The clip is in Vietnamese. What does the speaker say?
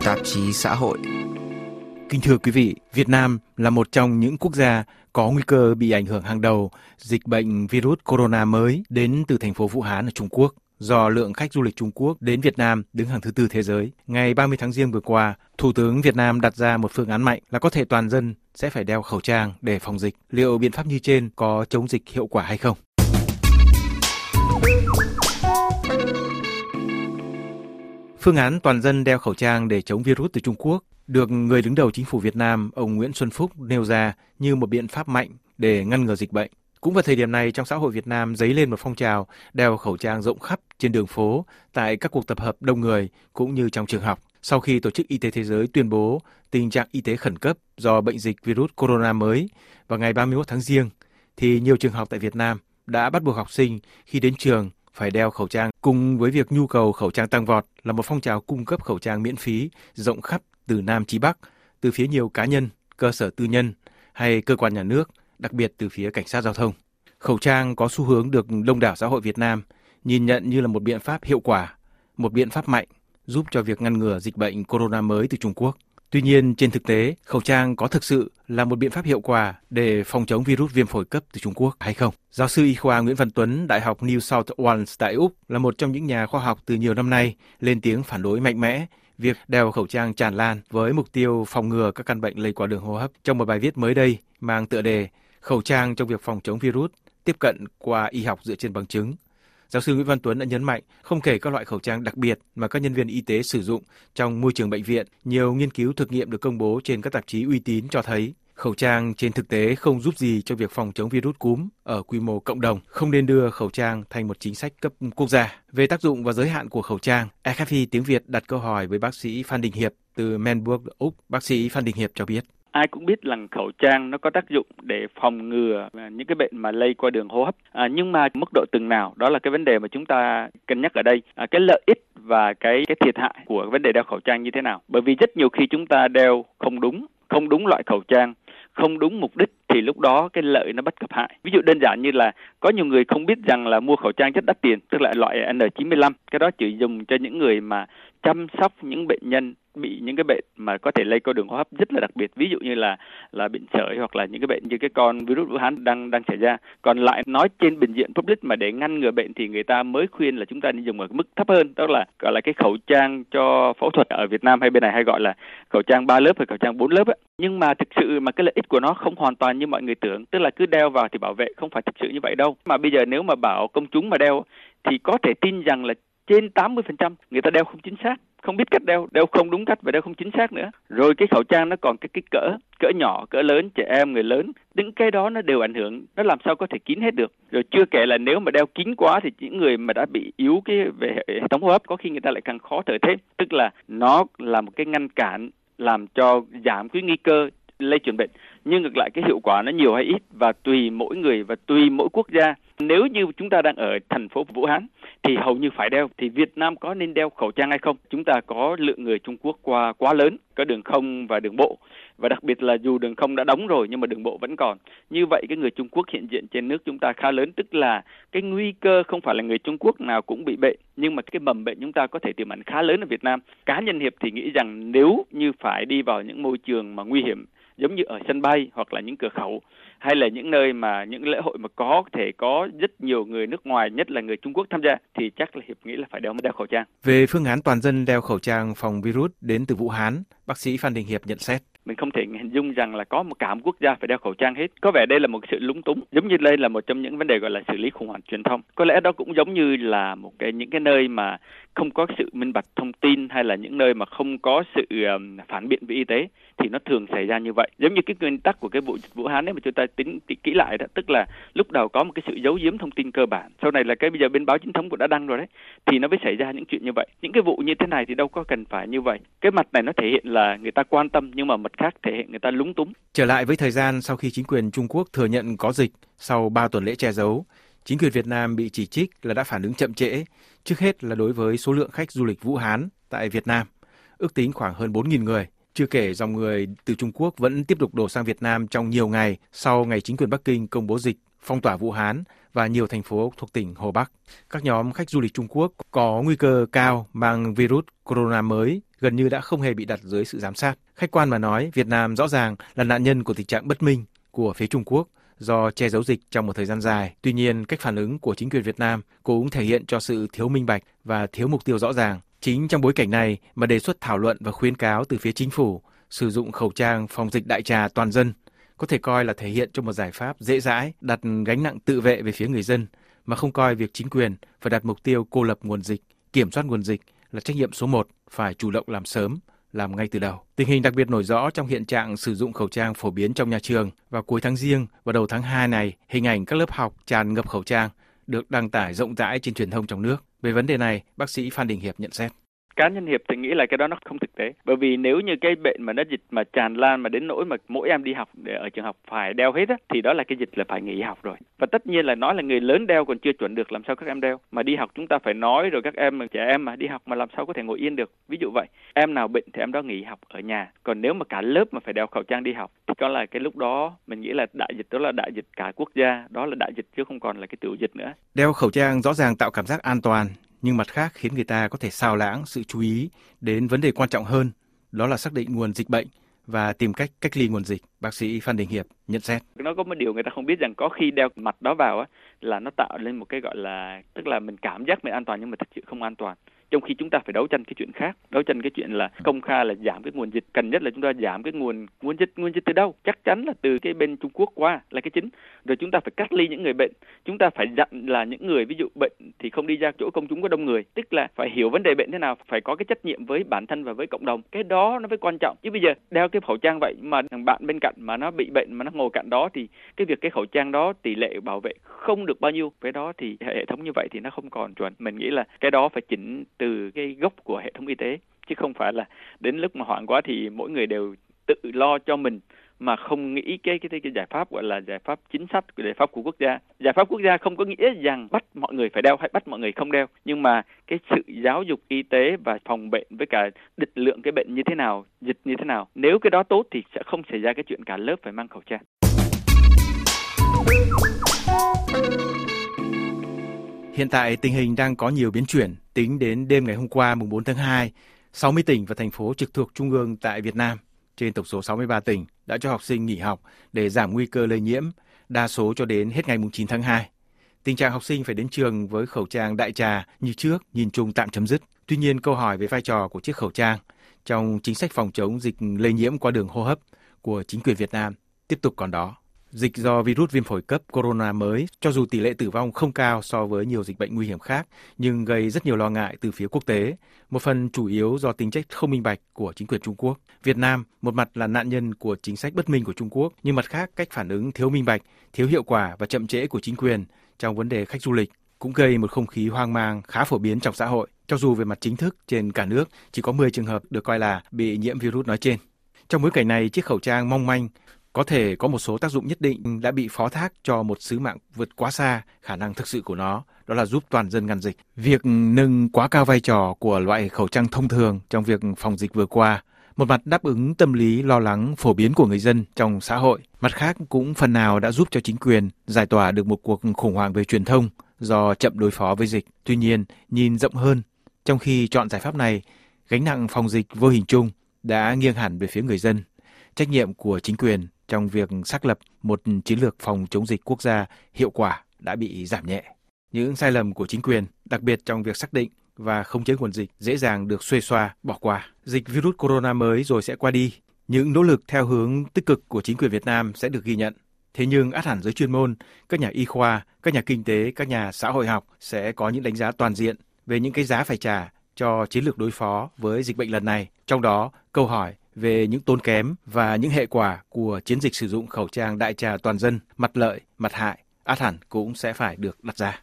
tạp chí xã hội. Kính thưa quý vị, Việt Nam là một trong những quốc gia có nguy cơ bị ảnh hưởng hàng đầu dịch bệnh virus corona mới đến từ thành phố Vũ Hán ở Trung Quốc. Do lượng khách du lịch Trung Quốc đến Việt Nam đứng hàng thứ 4 thế giới, ngày 30 tháng Giêng vừa qua, Thủ tướng Việt Nam đặt ra một phương án mạnh là có thể toàn dân sẽ phải đeo khẩu trang để phòng dịch. Liệu biện pháp như trên có chống dịch hiệu quả hay không? Phương án toàn dân đeo khẩu trang để chống virus từ Trung Quốc được người đứng đầu chính phủ Việt Nam, ông Nguyễn Xuân Phúc nêu ra như một biện pháp mạnh để ngăn ngừa dịch bệnh. Cũng vào thời điểm này, trong xã hội Việt Nam dấy lên một phong trào đeo khẩu trang rộng khắp trên đường phố, tại các cuộc tập hợp đông người cũng như trong trường học. Sau khi Tổ chức Y tế Thế giới tuyên bố tình trạng y tế khẩn cấp do bệnh dịch virus corona mới vào ngày 31 tháng Giêng, thì nhiều trường học tại Việt Nam đã bắt buộc học sinh khi đến trường phải đeo khẩu trang. Cùng với việc nhu cầu khẩu trang tăng vọt là một phong trào cung cấp khẩu trang miễn phí rộng khắp từ Nam chí Bắc, từ phía nhiều cá nhân, cơ sở tư nhân hay cơ quan nhà nước, đặc biệt từ phía cảnh sát giao thông. Khẩu trang có xu hướng được đông đảo xã hội Việt Nam nhìn nhận như là một biện pháp hiệu quả, một biện pháp mạnh giúp cho việc ngăn ngừa dịch bệnh corona mới từ Trung Quốc. Tuy nhiên, trên thực tế, khẩu trang có thực sự là một biện pháp hiệu quả để phòng chống virus viêm phổi cấp từ Trung Quốc hay không? Giáo sư y khoa Nguyễn Văn Tuấn, Đại học New South Wales tại Úc là một trong những nhà khoa học từ nhiều năm nay lên tiếng phản đối mạnh mẽ việc đeo khẩu trang tràn lan với mục tiêu phòng ngừa các căn bệnh lây qua đường hô hấp. Trong một bài viết mới đây mang tựa đề "Khẩu trang trong việc phòng chống virus, tiếp cận qua y học dựa trên bằng chứng", giáo sư Nguyễn Văn Tuấn đã nhấn mạnh không kể các loại khẩu trang đặc biệt mà các nhân viên y tế sử dụng trong môi trường bệnh viện, nhiều nghiên cứu thực nghiệm được công bố trên các tạp chí uy tín cho thấy khẩu trang trên thực tế không giúp gì cho việc phòng chống virus cúm ở quy mô cộng đồng. Không nên đưa khẩu trang thành một chính sách cấp quốc gia. Về tác dụng và giới hạn của khẩu trang, RFI tiếng Việt đặt câu hỏi với bác sĩ Phan Đình Hiệp từ Melbourne, Úc. Bác sĩ Phan Đình Hiệp cho biết. Ai cũng biết rằng khẩu trang nó có tác dụng để phòng ngừa những cái bệnh mà lây qua đường hô hấp. Nhưng mà mức độ từng nào, đó là cái vấn đề mà chúng ta cân nhắc ở đây. Cái lợi ích và cái thiệt hại của vấn đề đeo khẩu trang như thế nào. Bởi vì rất nhiều khi chúng ta đeo không đúng loại khẩu trang, không đúng mục đích thì lúc đó cái lợi nó bất cập hại. Ví dụ đơn giản như là có nhiều người không biết rằng là mua khẩu trang rất đắt tiền, tức là loại N95. Cái đó chỉ dùng cho những người mà chăm sóc những bệnh nhân bị những cái bệnh mà có thể lây qua đường hô hấp rất là đặc biệt, ví dụ như là bệnh sởi hoặc là những cái bệnh như cái con virus Vũ Hán đang xảy ra. Còn lại nói trên bệnh viện public mà để ngăn ngừa bệnh thì người ta mới khuyên là chúng ta nên dùng ở mức thấp hơn, đó là gọi là cái khẩu trang cho phẫu thuật. Ở Việt Nam hay bên này hay gọi là khẩu trang 3 lớp hay khẩu trang 4 lớp ấy. Nhưng mà thực sự mà cái lợi ích của nó không hoàn toàn như mọi người tưởng, tức là cứ đeo vào thì bảo vệ, không phải thực sự như vậy đâu. Mà bây giờ nếu mà bảo công chúng mà đeo thì có thể tin rằng là trên 80% người ta đeo không chính xác, không biết cách đeo không đúng cách và đeo không chính xác nữa. Rồi cái khẩu trang nó còn cái kích cỡ nhỏ, cỡ lớn, trẻ em, người lớn, những cái đó nó đều ảnh hưởng, nó làm sao có thể kín hết được. Rồi chưa kể là nếu mà đeo kín quá thì những người mà đã bị yếu cái về hệ thống hô hấp có khi người ta lại càng khó thở thêm, tức là nó là một cái ngăn cản làm cho giảm cái nguy cơ lây truyền bệnh. Nhưng ngược lại cái hiệu quả nó nhiều hay ít và tùy mỗi người và tùy mỗi quốc gia. Nếu như chúng ta đang ở thành phố Vũ Hán thì hầu như phải đeo. Thì Việt Nam có nên đeo khẩu trang hay không? Chúng ta có lượng người Trung Quốc qua quá lớn, có đường không và đường bộ. Và đặc biệt là dù đường không đã đóng rồi nhưng mà đường bộ vẫn còn. Như vậy cái người Trung Quốc hiện diện trên nước chúng ta khá lớn, tức là cái nguy cơ không phải là người Trung Quốc nào cũng bị bệnh, nhưng mà cái mầm bệnh chúng ta có thể tiềm ẩn khá lớn ở Việt Nam. Cá nhân Hiệp thì nghĩ rằng nếu như phải đi vào những môi trường mà nguy hiểm giống như ở sân bay hoặc là những cửa khẩu hay là những nơi mà những lễ hội mà có thể có rất nhiều người nước ngoài, nhất là người Trung Quốc tham gia, thì chắc là Hiệp nghĩ là phải đeo khẩu trang. Về phương án toàn dân đeo khẩu trang phòng virus đến từ Vũ Hán, bác sĩ Phan Đình Hiệp nhận xét. Mình không thể hình dung rằng là có cả một quốc gia phải đeo khẩu trang hết. Có vẻ đây là một sự lúng túng, giống như đây là một trong những vấn đề gọi là xử lý khủng hoảng truyền thông. Có lẽ đó cũng giống như là những cái nơi mà không có sự minh bạch thông tin hay là những nơi mà không có sự phản biện về y tế thì nó thường xảy ra như vậy. Giống như cái nguyên tắc của cái vụ dịch Vũ Hán ấy mà chúng ta tính kỹ lại đó, tức là lúc đầu có một cái sự giấu giếm thông tin cơ bản, sau này là cái bây giờ bên báo chính thống cũng đã đăng rồi đấy, thì nó mới xảy ra những chuyện như vậy. Những cái vụ như thế này thì đâu có cần phải như vậy. Cái mặt này nó thể hiện là người ta quan tâm, nhưng mà mặt khác thể hiện người ta lúng túng. Trở lại với thời gian sau khi chính quyền Trung Quốc thừa nhận có dịch sau 3 tuần lễ che giấu, chính quyền Việt Nam bị chỉ trích là đã phản ứng chậm trễ, trước hết là đối với số lượng khách du lịch Vũ Hán tại Việt Nam, ước tính khoảng hơn 4.000 người. Chưa kể dòng người từ Trung Quốc vẫn tiếp tục đổ sang Việt Nam trong nhiều ngày sau ngày chính quyền Bắc Kinh công bố dịch phong tỏa Vũ Hán và nhiều thành phố thuộc tỉnh Hồ Bắc. Các nhóm khách du lịch Trung Quốc có nguy cơ cao mang virus corona mới gần như đã không hề bị đặt dưới sự giám sát. Khách quan mà nói, Việt Nam rõ ràng là nạn nhân của tình trạng bất minh của phía Trung Quốc do che giấu dịch trong một thời gian dài. Tuy nhiên, cách phản ứng của chính quyền Việt Nam cũng thể hiện cho sự thiếu minh bạch và thiếu mục tiêu rõ ràng. Chính trong bối cảnh này mà đề xuất thảo luận và khuyến cáo từ phía chính phủ sử dụng khẩu trang phòng dịch đại trà toàn dân có thể coi là thể hiện cho một giải pháp dễ dãi, đặt gánh nặng tự vệ về phía người dân, mà không coi việc chính quyền phải đặt mục tiêu cô lập nguồn dịch, kiểm soát nguồn dịch là trách nhiệm số 1, phải chủ động làm sớm, làm ngay từ đầu. Tình hình đặc biệt nổi rõ trong hiện trạng sử dụng khẩu trang phổ biến trong nhà trường. Vào cuối tháng Giêng và đầu tháng 2 này, hình ảnh các lớp học tràn ngập khẩu trang được đăng tải rộng rãi trên truyền thông trong nước. Về vấn đề này, bác sĩ Phan Đình Hiệp nhận xét. Cá nhân Hiệp thì nghĩ là cái đó nó không thực tế. Bởi vì nếu như cái bệnh mà nó dịch mà tràn lan mà đến nỗi mà mỗi em đi học để ở trường học phải đeo hết á, thì đó là cái dịch là phải nghỉ học rồi. Và tất nhiên là nói là người lớn đeo còn chưa chuẩn được, làm sao các em đeo. Mà đi học chúng ta phải nói rồi, các em trẻ em mà đi học mà làm sao có thể ngồi yên được. Ví dụ vậy, em nào bệnh thì em đó nghỉ học ở nhà. Còn nếu mà cả lớp mà phải đeo khẩu trang đi học thì có là cái lúc đó mình nghĩ là đại dịch đó là đại dịch cả quốc gia, đó là đại dịch chứ không còn là cái tiểu dịch nữa. Đeo khẩu trang rõ ràng tạo cảm giác an toàn, nhưng mặt khác khiến người ta có thể xao lãng sự chú ý đến vấn đề quan trọng hơn, đó là xác định nguồn dịch bệnh và tìm cách cách ly nguồn dịch. Bác sĩ Phan Đình Hiệp nhận xét. Nó có một điều người ta không biết rằng có khi đeo mặt đó vào á là nó tạo lên một cái gọi là, tức là mình cảm giác mình an toàn nhưng mà thực sự không an toàn. Trong khi chúng ta phải đấu tranh cái chuyện khác, đấu tranh cái chuyện là công khai là giảm cái nguồn dịch, cần nhất là chúng ta giảm cái nguồn dịch từ đâu? Chắc chắn là từ cái bên Trung Quốc qua là cái chính. Rồi chúng ta phải cách ly những người bệnh, chúng ta phải dặn là những người ví dụ bệnh thì không đi ra chỗ công chúng có đông người, tức là phải hiểu vấn đề bệnh thế nào, phải có cái trách nhiệm với bản thân và với cộng đồng. Cái đó nó mới quan trọng. Chứ bây giờ đeo cái khẩu trang vậy mà thằng bạn bên cạnh mà nó bị bệnh mà nó ngồi cạnh đó thì cái khẩu trang đó tỷ lệ bảo vệ không được bao nhiêu. Cái đó thì hệ thống như vậy thì nó không còn chuẩn. Mình nghĩ là cái đó phải chỉnh từ cái gốc của hệ thống y tế, chứ không phải là đến lúc mà hoảng quá thì mỗi người đều tự lo cho mình mà không nghĩ cái giải pháp gọi là giải pháp chính sách, giải pháp của quốc gia. Giải pháp quốc gia không có nghĩa rằng bắt mọi người phải đeo hay bắt mọi người không đeo, nhưng mà cái sự giáo dục y tế và phòng bệnh với cả định lượng cái bệnh như thế nào, dịch như thế nào. Nếu cái đó tốt thì sẽ không xảy ra cái chuyện cả lớp phải mang khẩu trang. Hiện tại tình hình đang có nhiều biến chuyển. Tính đến đêm ngày hôm qua mùng 4 tháng 2, 60 tỉnh và thành phố trực thuộc Trung ương tại Việt Nam, trên tổng số 63 tỉnh, đã cho học sinh nghỉ học để giảm nguy cơ lây nhiễm, đa số cho đến hết ngày mùng 9 tháng 2. Tình trạng học sinh phải đến trường với khẩu trang đại trà như trước nhìn chung tạm chấm dứt. Tuy nhiên, câu hỏi về vai trò của chiếc khẩu trang trong chính sách phòng chống dịch lây nhiễm qua đường hô hấp của chính quyền Việt Nam tiếp tục còn đó. Dịch do virus viêm phổi cấp corona mới, cho dù tỷ lệ tử vong không cao so với nhiều dịch bệnh nguy hiểm khác, nhưng gây rất nhiều lo ngại từ phía quốc tế, một phần chủ yếu do tính chất không minh bạch của chính quyền Trung Quốc. Việt Nam, một mặt là nạn nhân của chính sách bất minh của Trung Quốc, nhưng mặt khác cách phản ứng thiếu minh bạch, thiếu hiệu quả và chậm trễ của chính quyền trong vấn đề khách du lịch cũng gây một không khí hoang mang khá phổ biến trong xã hội, cho dù về mặt chính thức trên cả nước chỉ có 10 trường hợp được coi là bị nhiễm virus nói trên. Trong bối cảnh này, chiếc khẩu trang mong manh có thể có một số tác dụng nhất định đã bị phó thác cho một sứ mạng vượt quá xa khả năng thực sự của nó, đó là giúp toàn dân ngăn dịch. Việc nâng quá cao vai trò của loại khẩu trang thông thường trong việc phòng dịch vừa qua, một mặt đáp ứng tâm lý lo lắng phổ biến của người dân trong xã hội, mặt khác cũng phần nào đã giúp cho chính quyền giải tỏa được một cuộc khủng hoảng về truyền thông do chậm đối phó với dịch. Tuy nhiên, nhìn rộng hơn, trong khi chọn giải pháp này, gánh nặng phòng dịch vô hình chung đã nghiêng hẳn về phía người dân. Trách nhiệm của chính quyền trong việc xác lập một chiến lược phòng chống dịch quốc gia hiệu quả đã bị giảm nhẹ. Những sai lầm của chính quyền, đặc biệt trong việc xác định và khống chế nguồn dịch, dễ dàng được xuê xoa, bỏ qua. Dịch virus corona mới rồi sẽ qua đi. Những nỗ lực theo hướng tích cực của chính quyền Việt Nam sẽ được ghi nhận. Thế nhưng ắt hẳn giới chuyên môn, các nhà y khoa, các nhà kinh tế, các nhà xã hội học sẽ có những đánh giá toàn diện về những cái giá phải trả cho chiến lược đối phó với dịch bệnh lần này. Trong đó, câu hỏi về những tốn kém và những hệ quả của chiến dịch sử dụng khẩu trang đại trà toàn dân, mặt lợi, mặt hại, ắt hẳn cũng sẽ phải được đặt ra.